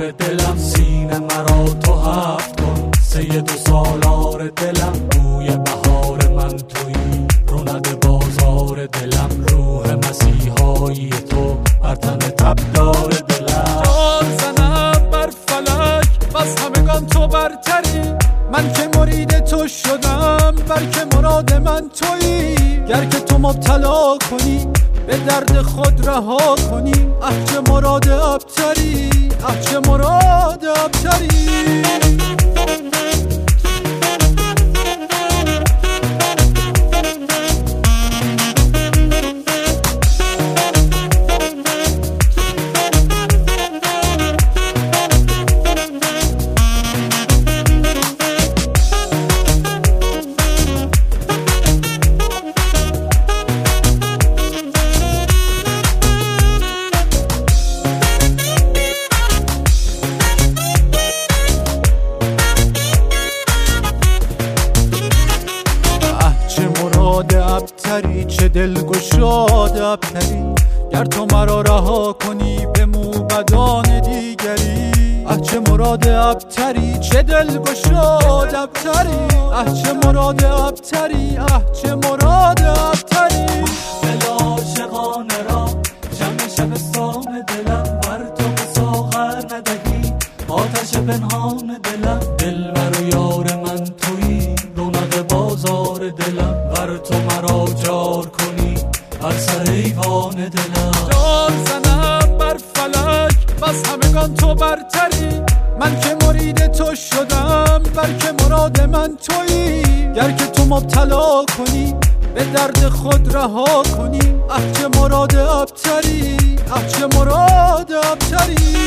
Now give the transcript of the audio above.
بهار دلم، سینه مرا تو هفت کن. 32 سالار دلم، بوی بهار من تویی. رونق بازار دلم، روح مسیحایی تو، بر تن تبدار دلم. جان زنم بر فلک، بس همگان تو برتری. من که مرید تو شدم، بلکه مراد من تویی. گر که تو مبتلا کنی، به درد خود رها کنی. چه مراد ابتری، چه مراد ابتری. ابتری چه دلگشاد ابتری، گر تو مرا رها کنی به موبدان دیگری. چه مراد ابتری، چه دلگشاد ابتری. چه مراد ابتری، چه مراد ابتری. دل عاشقانه را جمع شبستان دلم، بر تو ساغر ندهی آتش پنهان دلم. دلبر و یار من تویی، رونق بازار دلم. بر تو مرا جار کنی، هر سر ایوان دلم. جان زنم بر فلک، بس همگان تو برتری. من که مرید تو شدم، بلکه مراد من تویی. گر که تو مبتلا کنی، به درد خود رها کنی. چه مراد ابتری، چه مراد ابتری.